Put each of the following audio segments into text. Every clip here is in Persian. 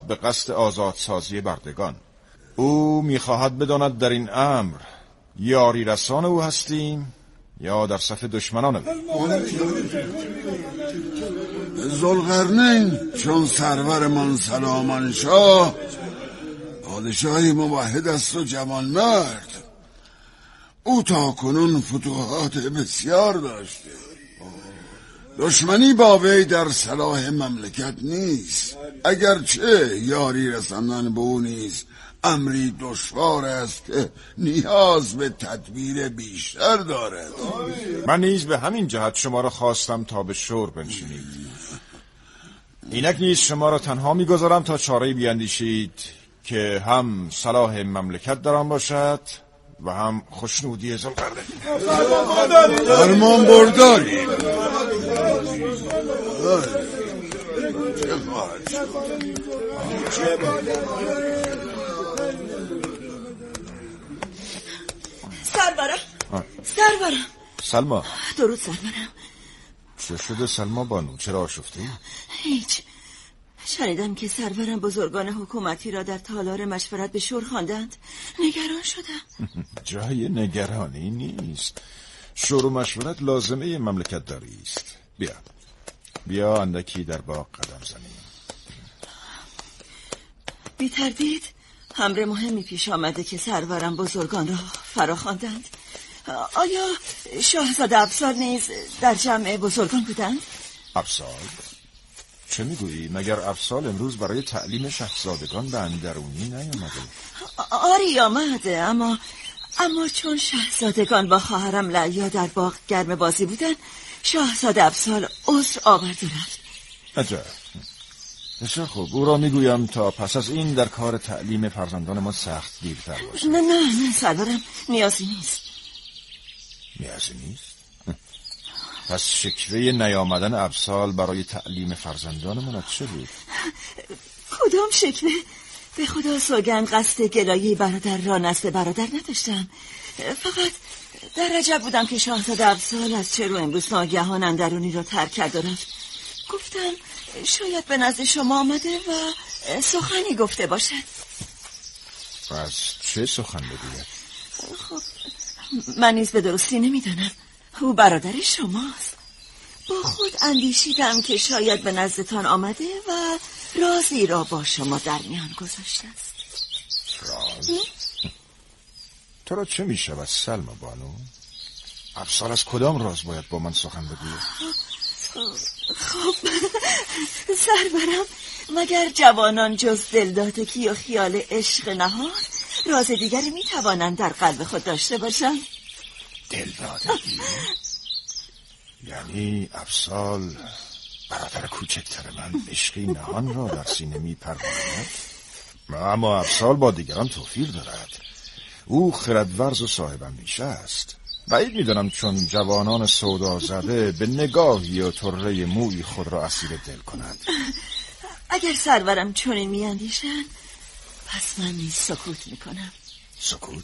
به قصد آزادسازی بردگان. او میخواهد بداند در این امر یاری رسان او هستیم یا در صف دشمنان او. ذوالقرنین چون سرورمان سلامان شاه پادشاهی موحد است و جوانمرد. او تا کنون فتوحات بسیار داشته. دشمنی با وی در صلاح مملکت نیست، اگرچه یاری رساندن به او نیز امری دشوار است که نیاز به تدبیر بیشتر دارد. من نیز به همین جهت شما را خواستم تا به شور بنشینید. اینک نیز شما را تنها میگذارم تا چاره‌ای بیاندیشید که هم صلاح مملکت در آن باشد و هم خوشنودی ذوالقرنین. فرمان برداریم. سرورم. سلما. درود سرورم. چه شده سلما بانو؟ چرا آشفته ای؟ هیچ. شنیدم که سرورم بزرگان حکومتی را در تالار مشورت به شور خواندند. نگران شدم. جای نگرانی نیست. شور و مشورت لازمه مملکت داری است. بیا اندکی در باغ قدم زنیم. بی تردید امر مهمی پیش آمده که سرورم بزرگان را فرا خواندند. آیا شاهزاده ابسال نیز در جمع بزرگان بودند؟ ابسال؟ چه میگویی؟ مگر ابسال امروز برای تعلیم شاهزادگان به اندرونی نیامده؟ آری آمده، اما چون شاهزادگان با خواهرم لعیا در باغ گرم بازی بودن، شاهزاده ابسال عذر آورد و رفت. عجب. بسیار خوب، او را میگویم تا پس از این در کار تعلیم فرزندان ما سخت گیرتر باشه. نه سرورم، نیازی نیست. نیازی نیست؟ پس شکوه نیامدن ابسال برای تعلیم فرزندان من چه بود؟ کدام شکوه؟ به خدا سوگند قصد گلایه برادر را نزد برادر نداشتم. فقط در عجب بودم که شاهزاده ابسال از چه رو امروز ناگهان اندرونی را ترک کرد و رفت. گفتم شاید به نزد شما آمده و سخنی گفته باشد. از چه سخن بگوید؟ خب من نیز به درستی نمیدانم. او برادر شماست. با خود اندیشیدم که شاید به نزدتان آمده و رازی را با شما در میان گذاشته است. راز؟ تو را چه می شود سلما بانو؟ ابسال از کدام راز باید با من سخن بگوید؟ خب سرورم، مگر جوانان جز دلدادگی و خیال عشق نهار راز دیگری می توانند در قلب خود داشته باشند؟ دلدادگی؟ یعنی ابسال برادر کوچکتر من عشقی نهان را در سینه می پروراند؟ اما ابسال با دیگران توفیر دارد. او خردورز و صاحب اندیشه است. بعید می‌دانم چون جوانان سودا زده به نگاهی و طره موی خود را اسیر دل کند. اگر سرورم چنین می‌اندیشند، پس من نیز سکوت می‌کنم. سکوت؟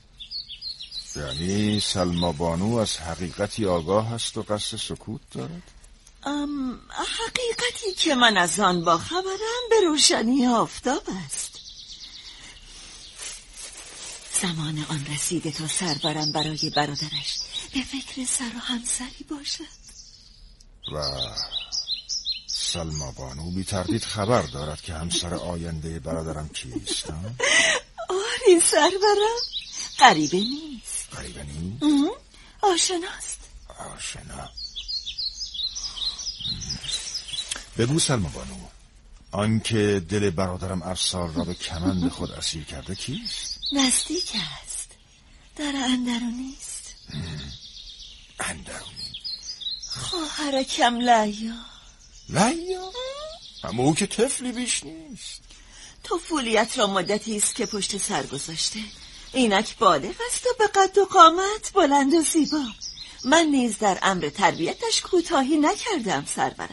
یعنی سلما بانو از حقیقتی آگاه است و قصد سکوت دارد؟ حقیقتی که من از آن با خبرم به روشنی آفتاب است. زمان آن رسیده تا سرورم برای برادرش به فکر سر و همسری باشد. و سلما بانو بی تردید خبر دارد که همسر آینده برادرم کیست؟ آری سرورم، غریبه نیست. غریبه نیست؟ آشناست. آشنا. بگو سلما بانو، آنکه دل برادرم ابسال را به کمند خود اسیر کرده کیست؟ نزدیک است، در اندرونی است. اندرونی؟ خواهرکم لعیا. لعیا؟ اما او که طفلی بیش نیست. طفولیت را مدتی است که پشت سر گذاشته. اینک بالغ است و به قد و قامت بلند و زیبا. من نیز در امر تربیتش کوتاهی نکردم سرورم،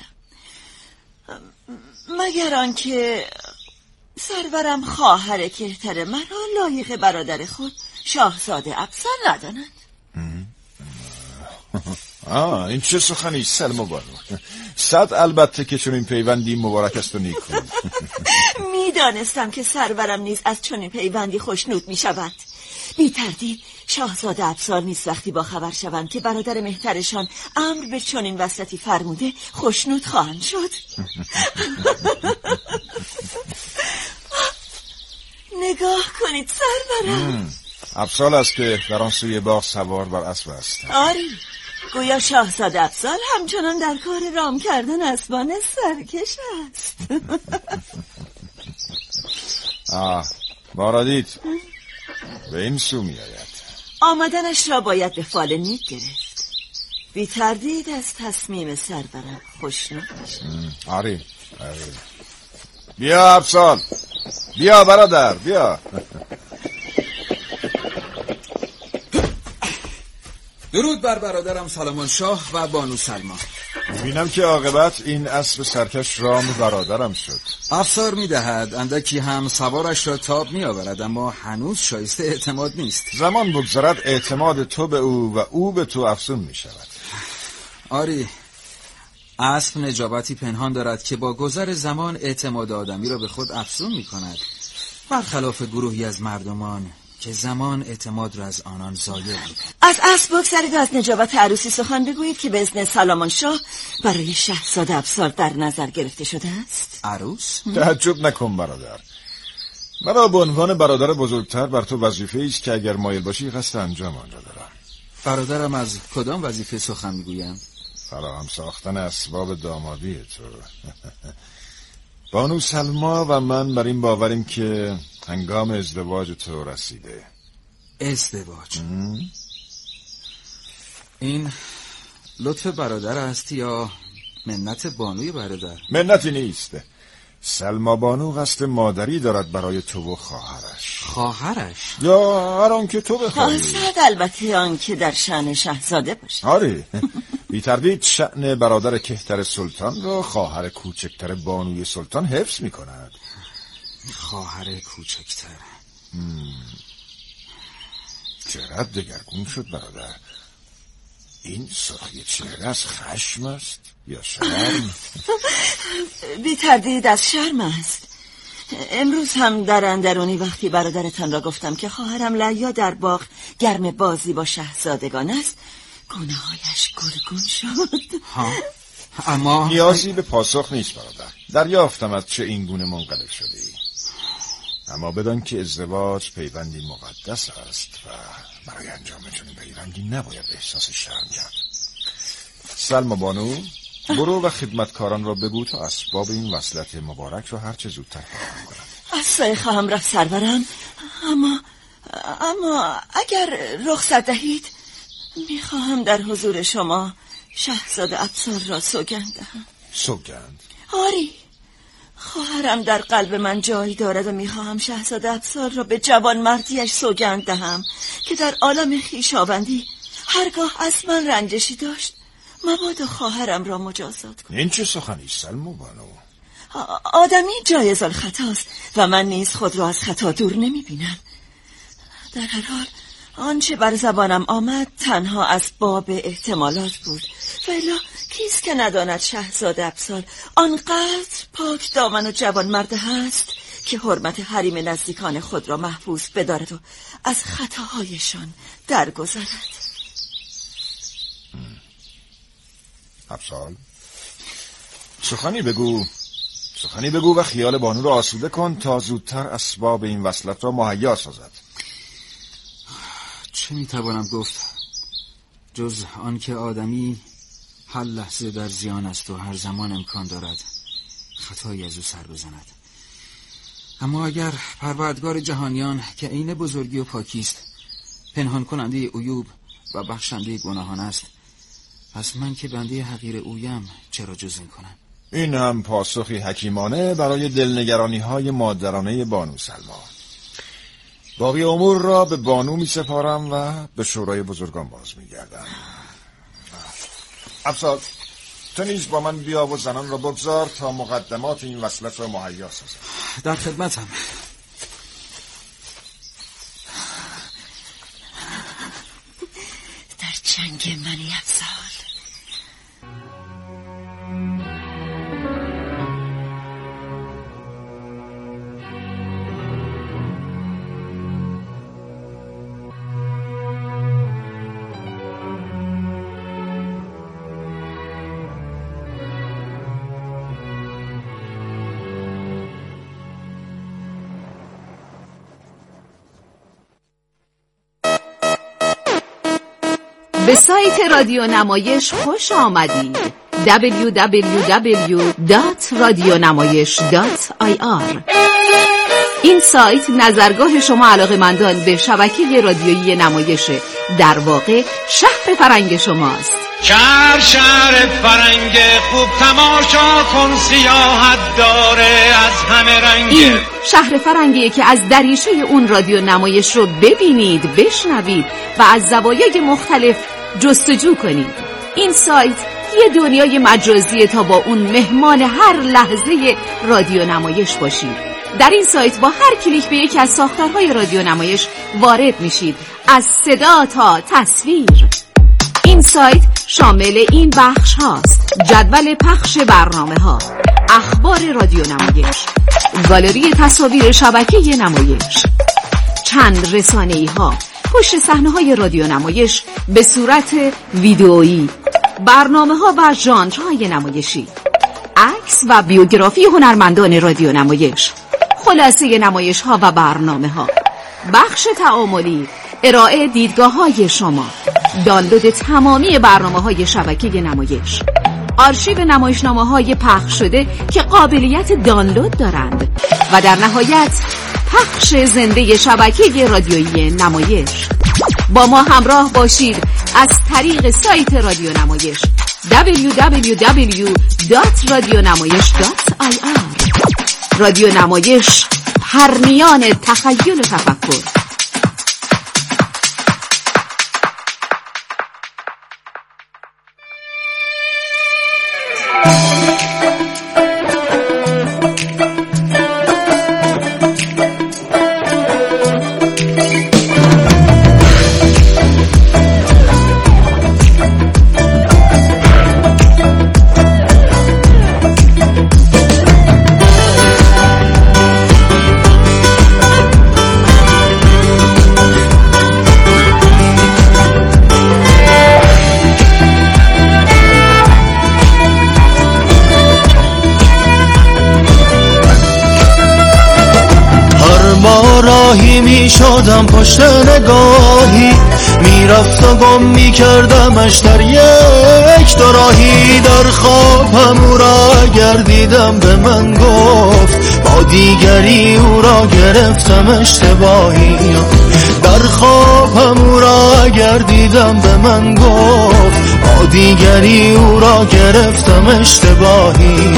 مگر آنکه سرورم خواهر کهتر مرا لایق برادر خود شاهزاده ابسال ندانند. این چه سخنی سلما بانو؟ صد البته که چون این پیوندی مبارک است و نیک بود. میدانستم که سرورم نیز از چنین پیوندی خوشنود میشود. بی تردید شاهزاده ابسال نیز وقتی با خبر شوند که برادر مهترشان امر به چنین وصلتی فرموده خوشنود خواهند شد. نگاه کنید سرورم. ابسال است که در آن سوی باغ سوار بر اسب است. آری، گویا شاهزاده ابسال همچنان در کار رام کردن اسبان سرکش است. بارادید به این سو می آید. آمدنش را باید به فال نیک گرفت. بی تردید از تصمیم سرورم خوشنود میشد. آری بیا ابسال، بیا برادر، بیا. درود بر برادرم سلامان شاه و بانو سلما. بینم که عاقبت این اسب سرکش رام برادرم شد. افسار میدهد اندکی هم سوارش را تاب میآورد، اما هنوز شایسته اعتماد نیست. زمان بگذرد اعتماد تو به او و او به تو افزون می شود. آری، اسب نجابتی پنهان دارد که با گذر زمان اعتماد آدمی را به خود افزون می کند، برخلاف گروهی از مردمان که زمان اعتماد را از آنان زایل می‌کند. از اسب بگذرید و از نجابت عروسی سخن بگویید که به اذن سلامان شاه برای شاهزاده ابسال در نظر گرفته شده است. عروس؟ تعجب نکن برادر. مرا به عنوان برادر بزرگتر بر تو وظیفه است که اگر مایل باشی قصد انجام آن را دارم. برادرم از کدام وظیفه سخن میگویم؟ فراهم ساختن اسباب دامادی تو. بانو سلما و من بر این باوریم که هنگام ازدواج تو رسیده. ازدواج؟ این لطف برادر است یا منت بانوی برادر؟ منتی نیست. سلما بانو قصد مادری دارد برای تو و خواهرش. خواهرش؟ یا هر آن که تو بخواهی. صد البته آن که در شأن شاهزاده باشه. آره، بی تردید شأن برادر کهتر سلطان را خواهر کوچکتر بانوی سلطان حفظ می کند. خواهر کوچکتر. چهره‌ات دگرگون شد برادر. این سرخی چهره از خشم است یا شرم؟ بی تردید از شرم است. امروز هم در اندرونی وقتی برادرتان را گفتم که خواهرم لیا در باغ گرم بازی با شاهزادگان است، گونه‌هایش گلگون شد. اما نیازی به پاسخ نیست برادر. دریافتم از چه این گونه منقلب شدی. اما بدان که ازدواج پیوندی مقدس است و برای انجام چنین پیوندی نباید احساس شرم کرد. سلما بانو، برو و خدمتکاران را بگو تا اسباب این وصلت مبارک را هر چه زودتر فراهم کنند. اسبای خواهم رفت سرورم، اما اگر رخصت دهید میخواهم در حضور شما شاهزاده ابسال را سوگند دهم. سوگند؟ آری، خواهرم در قلب من جایی دارد و میخواهم شاهزاده ابسال را به جوان مردیش سوگند دهم که در عالم خویشاوندی هرگاه از من رنجشی داشت مبادا خواهرم را مجازات کنم. این چه سخنی سلما بانو؟ آدمی جایز الخطاست و من نیز خود را از خطا دور نمیبینم. در هر حال آنچه بر زبانم آمد تنها از باب احتمالات بود، ولی کیست که نداند شاهزاده ابسال آنقدر پاک دامن و جوان مرده هست که حرمت حریم نزدیکان خود را محفوظ بدارد و از خطاهایشان درگذرد. ابسال، سخنی بگو و خیال بانو را آسوده کن تا زودتر اسباب این وصلت را مهیا سازد. چه میتوانم گفت جز آن که آدمی هر لحظه در زیان است و هر زمان امکان دارد خطایی از او سر بزند. اما اگر پروردگار جهانیان که عین بزرگی و پاکی است پنهان کننده عیوب و بخشنده گناهان است، پس من که بنده حقیر اویم چرا جز این کنم؟ این هم پاسخی حکیمانه برای دلنگرانی های مادرانه بانو سلما. باقی امور را به بانو می سپارم و به شورای بزرگان باز می گردم. ابسال، تو نیز با من بیا و زنان را بگذار تا مقدمات این وصلت را مهیا سازم. در خدمتم. در چنگ منی ابسال. به سایت رادیو نمایش خوش آمدید. www.radionamayish.ir. این سایت نظرگاه شما علاقه‌مندان به شبکه رادیویی نمایش، در واقع شهر فرنگ شماست. شهر فرنگ خوب تماشا کن، سیاحت داره از همه رنگ. این شهر فرنگیه که از دریچه اون رادیو نمایش رو ببینید، بشنوید و از زوایای مختلف جستجو کنید. این سایت یه دنیای مجازیه تا با اون مهمان هر لحظه رادیو نمایش باشید. در این سایت با هر کلیک به یکی از ساختارهای رادیو نمایش وارد میشید، از صدا تا تصویر. این سایت شامل این بخش هاست: جدول پخش برنامه ها، اخبار رادیو نمایش، گالری تصاویر شبکه نمایش، چند رسانه‌ای ها، پشت صحنه های رادیو نمایش به صورت ویدئویی، برنامه ها و ژانرهای نمایشی، عکس و بیوگرافی هنرمندان رادیو نمایش، خلاصه نمایش ها و برنامه ها، بخش تعاملی، ارائه دیدگاه های شما، دانلود تمامی برنامه های شبکه نمایش، آرشیو نمایشنامه های پخش شده که قابلیت دانلود دارند و در نهایت پخش زنده شبکه رادیویی نمایش. با ما همراه باشید از طریق سایت رادیو نمایش www.radionamayish.ir. رادیو نمایش، پرنیان تخیل و تفکر. راهی می شدم پشت نگاهی، میرفت و گم می کردمش در یک دو راهی. در خوابم او را گردیدم، به من گفت با دیگری او را گرفتم اشتباهی. در خوابم او را گردیدم، به من گفت با دیگری او را گرفتم اشتباهی.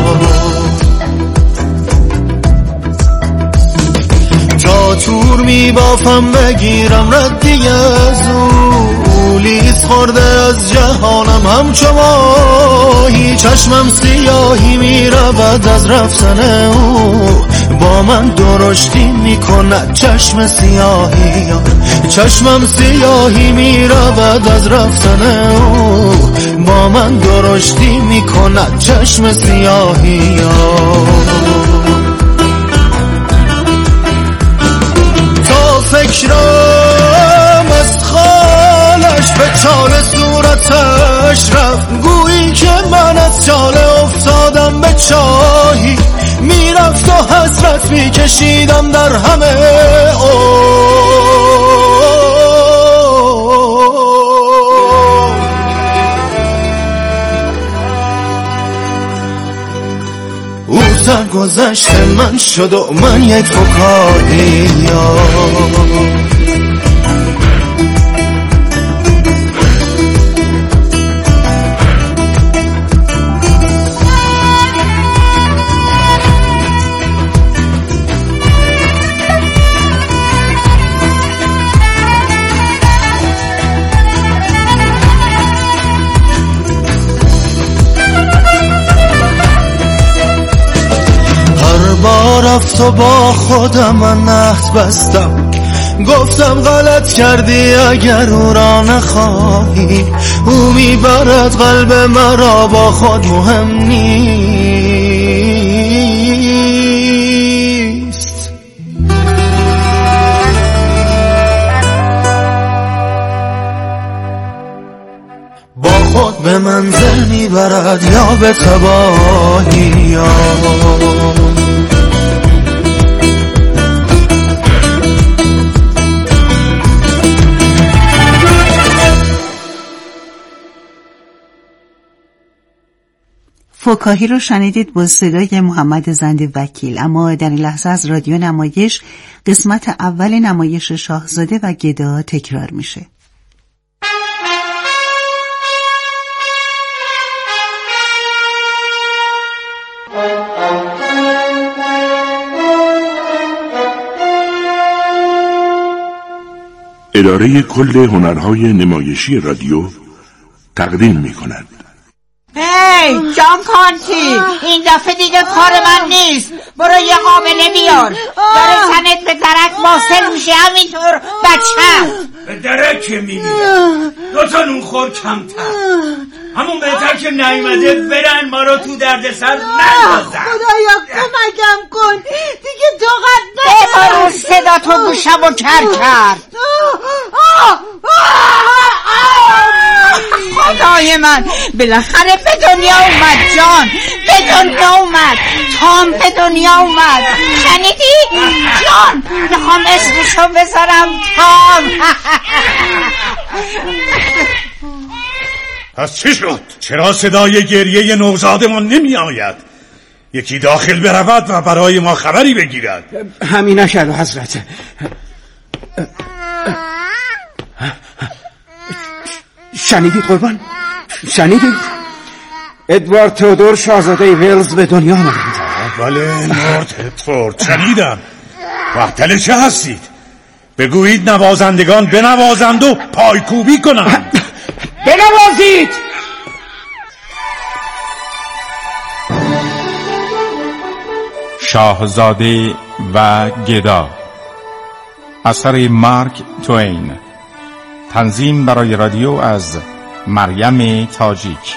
تا تور می بافم بگیرم ردی از او، لیز خورده از جهانم همچو ماهی. چشمم سیاهی می رود از رفتن او، با من درشتی می کند چشم سیاهی. چشمم سیاهی می رود از رفتن او، با من درشتی می کند چشم سیاهی. فکرم از خالش به چال صورتش رفت، گویی که من از چاله افتادم به چاهی. میرفت و حسرت میکشیدم در همه او سرگذشت من شد و من یک فکاهی. رفت و با خودم من عهد بستم، گفتم غلط کردی اگر او را نخواهی. او میبرد قلب مرا، با خود مهم نیست. با خود به منزل میبرد یا به تباهی. فکاهی رو شنیدید با صدای محمد زند وکیل. اما در این لحظه از رادیو نمایش قسمت اول نمایش شاهزاده و گدا تکرار میشه. اداره کل هنرهای نمایشی رادیو تقدیم می‌کند. هی جان کانتی، این دفعه دیگه کار من نیست. برو یه قابله بیار. داره تنت به درک واصل میشه همینطور بچه. به درک که میبینم 2 نونخور کمتر. همون بهتر که نیومده برن ما رو تو دردسر نندازن. خدایا کمکم کن دیگه طاقت ندارم. ببارو صدا تو گوشم و کر کرد. خدای من بالاخره به دنیا اومد جان، به دنیا اومد، تام به دنیا اومد. شنیدی؟ جان میخوام اسمشو بذارم تام. پس چی شد؟ چرا صدای گریه نوزادمان نمی آید؟ یکی داخل برود و برای ما خبری بگیرد. همین نشد حضرت. شنیدید قربان؟ شنیدید؟ ادوارد تئودور شاهزاده ویلز به دنیا آمدند. بله لورد هتفورد شنیدم. وقتل چه هستید؟ بگویید نوازندگان بنوازند و پایکوبی کنند. بنوازید! شاهزاده و گدا، اثر مارک توین، تنظیم برای رادیو از مریم تاجیک.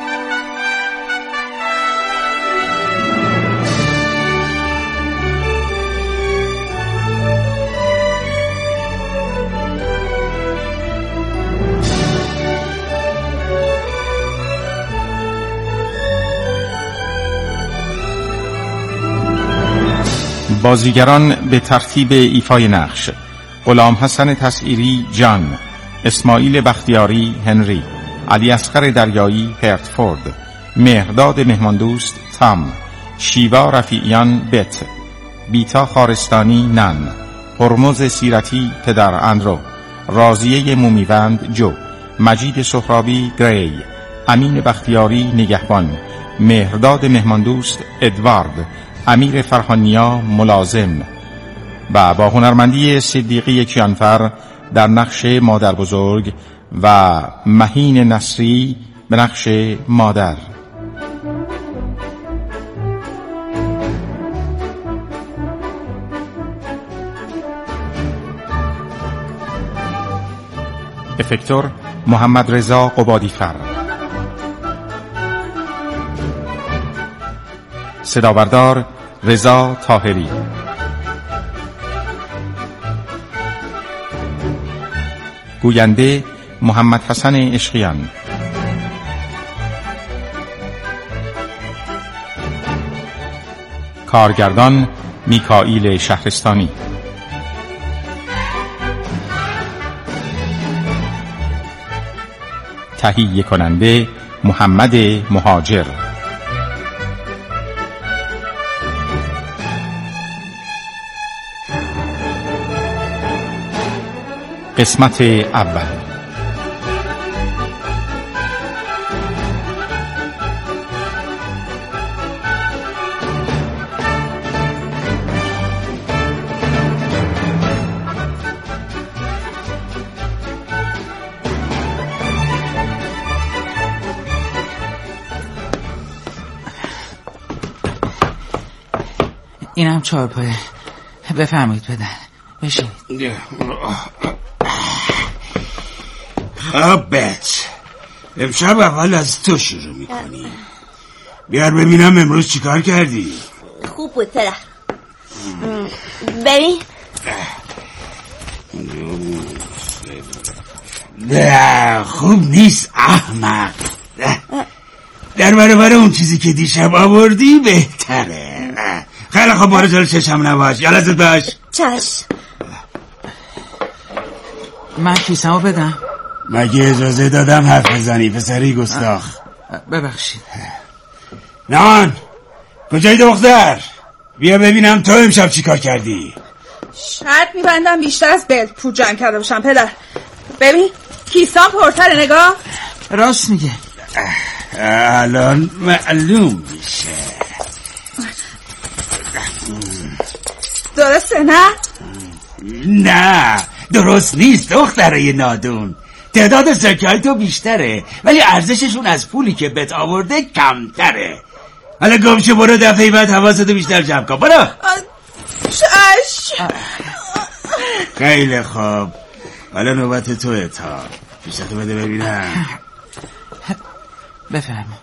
بازیگران به ترتیب ایفای نقش: غلام حسن تسعیری جان، اسماعیل بختیاری هنری، علی اصغر دریایی هرتفورد، مهرداد مهماندوست تام، شیوا رفیعیان بت، بیتا خارستانی نن، هرمز سیرتی پدر اندرو، راضیه مومیوند جو، مجید سهرابی گری، امین بختیاری نگهبان، مهرداد مهماندوست ادوارد، امیر فرهانیا ملازم و با هنرمندی صدیقی کیانفر در نقش مادر بزرگ و مهین نصری به نقش مادر. افکتور محمد رضا قبادیفر، صدابردار رضا طاهری، گوینده محمد حسن عشقیان، کارگردان میکائیل شهرستانی، تهیه کننده محمد مهاجر. قسمت اول. اینم چهارپایه، بفرمایید بدن بشینید. خب بچ، امشب اول از تو شروع میکنی. بیار ببینم امروز چیکار کردی. خوب بود پدر. ببین. نه خوب نیست احمق. در برابر اون چیزی که دیشب آوردی بهتره. خیلی خوب بارو جلو چشم نباش. یالازت باش. چشم. من کیسمو بدم؟ مگه اجازه دادم حرف بزنی پسری گستاخ؟ ببخشید. نهان کجایی دختر؟ بیا ببینم تو امشب چی کار کردی. شرط میبندم بیشتر از بلتپور جنگ کرده باشم پدر. ببین کیسان پرتره، نگاه. راست میگه. الان معلوم میشه. درسته نه؟ نه درست نیست دخترای نادون. تعداد سکه‌های تو بیشتره ولی ارزششون از پولی که بهت آورده کمتره. حالا گمشه برو دفعه بعد حواستو بیشتر جمع کن. برو. خیلی خوب. حالا نوبت توه. تا پیشتو بده ببینم. بفرما.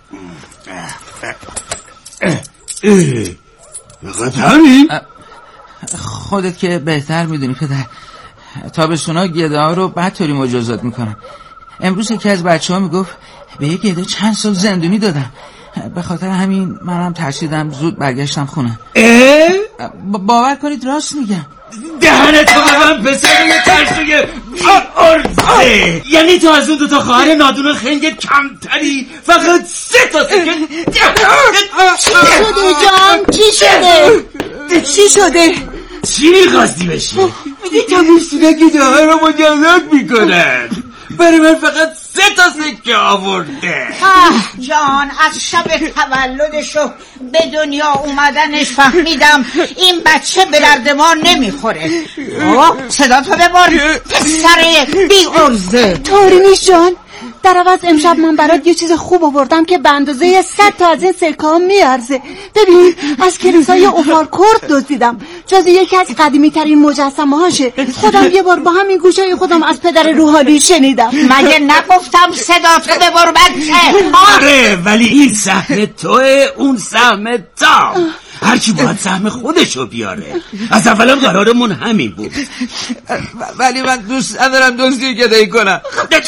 بخواد همین؟ خودت که بهتر میدونی پدر. تابستونا گده ها رو بدطوری مجازات میکنن. امروز یکی از بچه ها میگفت به یک گده چند سال زندونی دادم. به خاطر همین منم ترسیدم زود برگشتم خونه. باور کنید راست میگم. دهنتو ببن پسر یه ترسوی ارزه. یعنی تو از اون دوتا خواهر نادون خنگ کمتری فقط 3 تا سکه. چی شده جان؟ چی شده؟ چی میخواستی بشی؟ میگه تابستونا گده ها رو مجازات میکنن. برای من فقط 3 تا سکه آورده. جان از شب تولدش و به دنیا اومدنش فهمیدم این بچه به درد ما نمیخوره. صدا تو ببر پسر بی ارزه. طوری نیست جان. در عوض امشب من برات یه چیز خوب آوردم که به اندازه 100 تا از این سکه ها میارزه. ببین از کلیسای اوفارکورت دزدیدم. جز یکی از قدیمی ترین مجسمه هاشه. خودم یه بار با همین گوشای خودم از پدر روحانی شنیدم. مگه نگفتم صدا تو ببر بچه؟ آره ولی این سهم توه اون سهم تا. هرچی باید سهم خودشو بیاره. از اولم قرارمون همین بود. ولی من دوست ندارم دزدی گدایی کنم.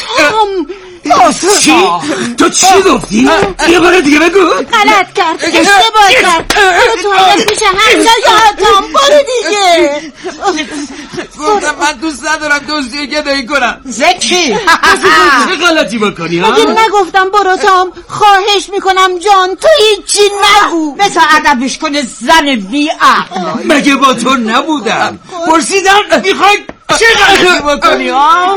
چی؟ تو چی گفتی؟ یه بار دیگه بگو. غلط کرد، اشتباه کرد. تو باید پیش همجا یادم. برو دیگه. گفتم من دوست ندارم دزدی گدایی کنم. زکی چه غلطی بکنی ها؟ مگه نگفتم برو تام؟ خواهش میکنم جان تو هیچی نگو. بسا ادبش کنه زن بی عقل. مگه با تو نبودم؟ پرسیدم میخوای چه غلطی بکنی ها؟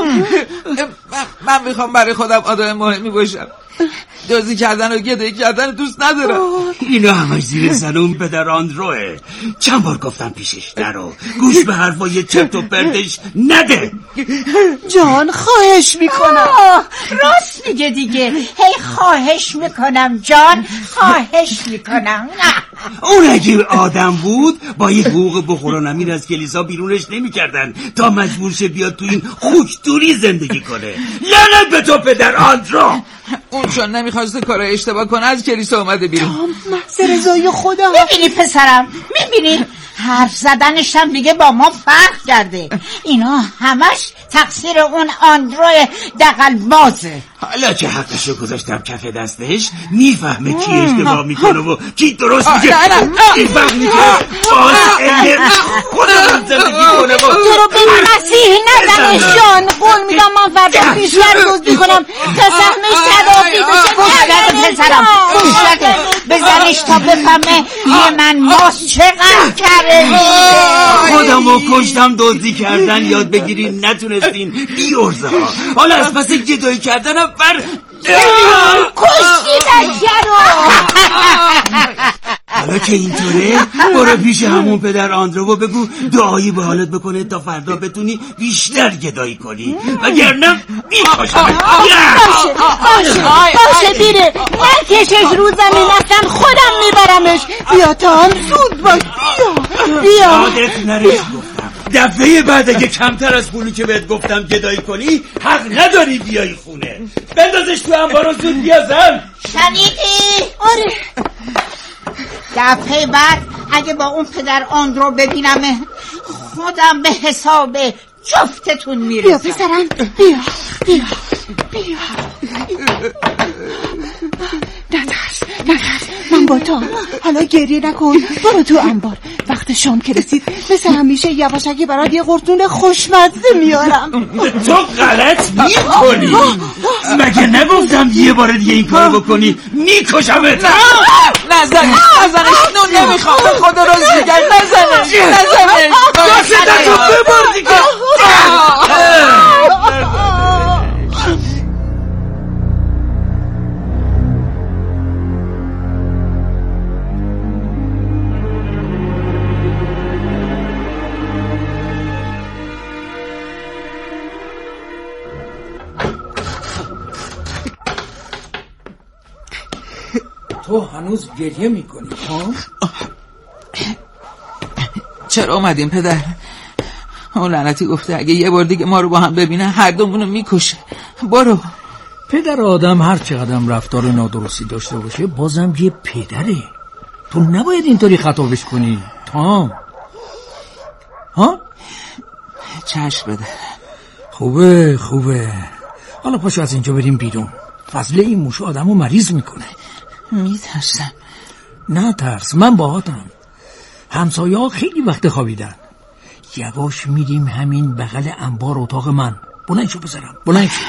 من میخوام برای خودم آدم مهمی باشم. دزدی کردن و گدایی کردن دوست ندارم. اینا همش زیر سنون پدر آندروه. چند بار گفتم پیشش نرو. گوش به حرفای چرت و پرتش نده. جان خواهش میکنم. راست میگه دیگه. هی خواهش میکنم جان، خواهش میکنم. اون اگه آدم بود با یه حقوق بخور و نمیر از کلیسا بیرونش نمیکردن تا مجبور شه بیاد تو این خوشدوری زندگی کنه. لعنت به تو پدر آندرو. اون چون نمیخواسته کارای اشتباه کنه از کلیسا اومده بیرون. محض رضای خدا. میبینی پسرم، میبینی حرف زدنش هم دیگه با ما فرق کرده. اینا همش تقصیر اون آندرو دغل‌بازه. حالا که حقشو گذاشتم کف دستش میفهمه کی اشتباه میکنه و کی درست میگه. میفهمی که باز خودم زندگی کنه. تو رو به مسیح نزنش جان. قول میدم من فردا بیشتر دزدی کنم تا سهمش تدافی بشه. گوشت پسرم گوشت بزنش تا بفهمه یه من ماست چقدر کرده. خودمو کشتم دزدی کردن یاد بگیرین نتونستین بی ارزه ها. حالا از پس گدایی کردنم بر کشتی بچه رو. حالا که اینطوره برو پیش همون پدر آندرو و بگو دعایی به حالت بکنه تا فردا بتونی بیشتر گدایی کنی وگرنه میکشم. باشه بیره. نکشش رو زمین اصلا خودم میبرمش. بیا تام زود باش. بیا یادت نره گفتم دفعه بعد اگه کمتر از پولی که بهت گفتم گدایی کنی حق نداری بیای خونه. بندازش تو انبار و زود بیا زن. شنیدی؟ آره. دفعه بعد اگه با اون پدر آندرو ببینمه خودم به حساب جفتتون میرسم. بیا پسرم بیا. نترس من با تو. حالا گریه نکن. برو تو انبار. وقت شام که رسید مثل همیشه یواشکی برات یه قرتون خوشمزه میارم. تو غلط میکنی. مگه نگفتم یه بار دیگه این کارو بکنی میکشمت؟ نزنش نون نمیخوام به خدا راست میگم نزنش دستتو ببر دیگه. تو هنوز گریه میکنی ها؟ چرا اومدیم پدر؟ اون لعنتی گفته اگه یه بار دیگه ما رو با هم ببینه هر دومونو میکشه. برو. پدر آدم هر چقدر رفتار نادرستی داشته باشه بازم یه پدره. تو نباید اینطوری خطابش کنی تام. ها؟ چشم بده. خوبه حالا پاشو از اینجا بریم بیرون. فضل این موش آدمو مریض میکنه. میترسم. نه ترس، من باهاتم. همسایه ها خیلی وقت خوابیدن. یواش میریم همین بغل انبار اتاق من. بلند شو بذارم بلند شو.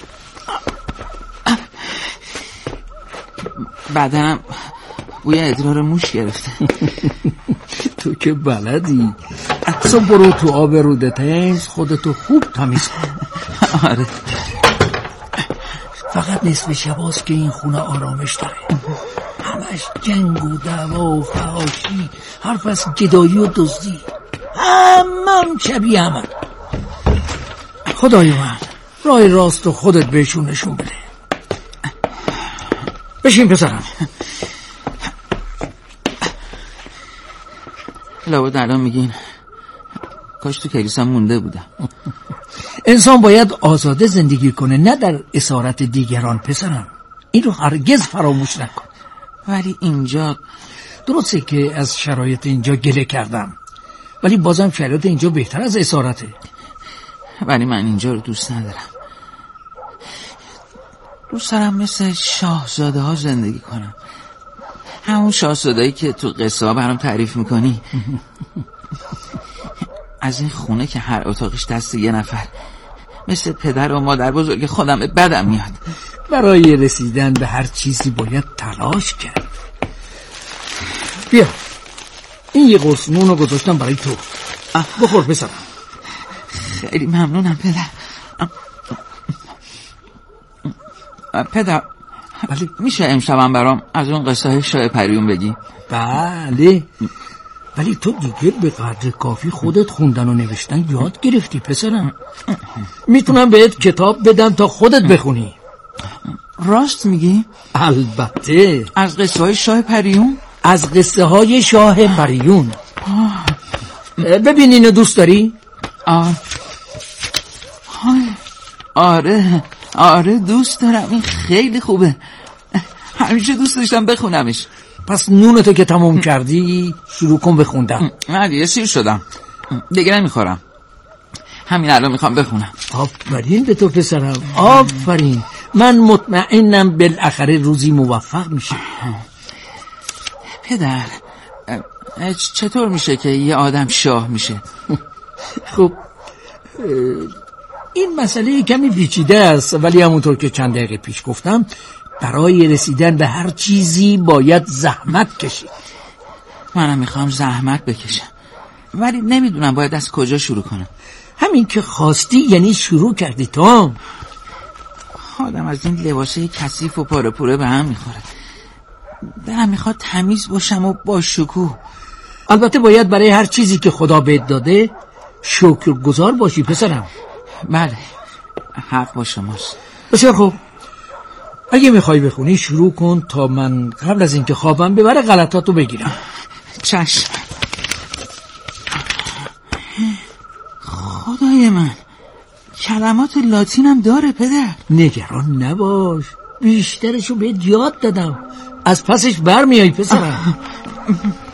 بدنم بوی ادرار موش گرفته. تو که بلدی. اصلا برو تو آب روده تیز خودتو خوب تمیز کن. آره. فقط نصف شباست که این خونه آرامش داره. همش جنگ و دعوا و فحاشی، حرف از گدایی و دزدی، همم شبیه همم. خدای من راه راست و خودت بهشون نشون بده. بشین پسرم. لابد الان میگین کاش تو کلیسا مونده بودم. انسان باید آزاده زندگی کنه، نه در اسارت دیگران پسرم. این رو هرگز فراموش نکن. ولی اینجا درسته که از شرایط اینجا گله کردم، ولی بازم شرایط اینجا بهتر از اسارته. ولی من اینجا رو دوست ندارم. دوست دارم مثل شاهزاده ها زندگی کنم. همون شاهزاده‌ای که تو قصه ها برام تعریف میکنی. از این خونه که هر اتاقش دست یه نفر، مثل پدر و مادر بزرگ خودم بدم میاد. برای رسیدن به هر چیزی باید تلاش کرد. بیا این یه قرص نون رو گذاشتم برای تو. بخور پسرم. خیلی ممنونم پدر. پدر بله. میشه امشبم برام از اون قصه های شاه پریون بگی؟ بله، ولی تو دیگه به قدر کافی خودت خوندن و نوشتن یاد گرفتی پسرم. میتونم بهت کتاب بدم تا خودت بخونی. راست میگی؟ البته. از قصه های شاه پریون؟ از قصه های شاه پریون. ببین اینو دوست داری؟ آره دوست دارم. این خیلی خوبه. همیشه دوست داشتم بخونمش. پس نونتو که تموم کردی شروع کن بخوندن. من دیگه سیر شدم، دیگه نمیخورم. همین الان میخوام بخونم. آفرین به تو پسرم، آفرین. من مطمئنم بالاخره روزی موفق میشه. پدر چطور میشه که یه آدم شاه میشه؟ خب این مسئله کمی پیچیده است، ولی همونطور که چند دقیقه پیش گفتم برای رسیدن به هر چیزی باید زحمت کشید. منم میخوام زحمت بکشم، ولی نمیدونم باید از کجا شروع کنم. همین که خواستی یعنی شروع کردی تو. آدم از این لباسه کثیف و پاره پوره به هم میخوره. دلم میخواد تمیز باشم و با شکوه. البته باید برای هر چیزی که خدا بهت داده شکرگزار باشی پسرم. بله حق با شماست. بسیار خوب، اگه میخوای بخونی شروع کن تا من قبل از اینکه خوابم ببره غلطاتو بگیرم. چشم. خدای من کلمات لاتینم داره پدر. نگران نباش، بیشترشو بهت یاد دادم. از پسش برمیای پسرم.